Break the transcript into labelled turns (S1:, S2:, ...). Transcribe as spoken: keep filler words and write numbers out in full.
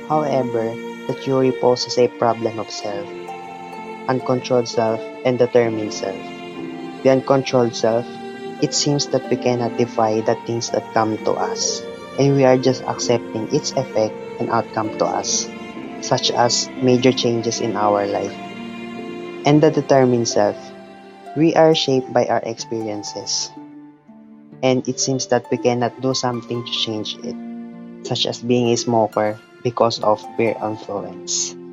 S1: However, the theory poses a problem of self, uncontrolled self, and determined self. The uncontrolled self, it seems that we cannot defy the things that come to us, and we are just accepting its effect and outcome to us, such as major changes in our life. And the determined self, we are shaped by our experiences, and it seems that we cannot do something to change it, such as being a smoker because of peer influence.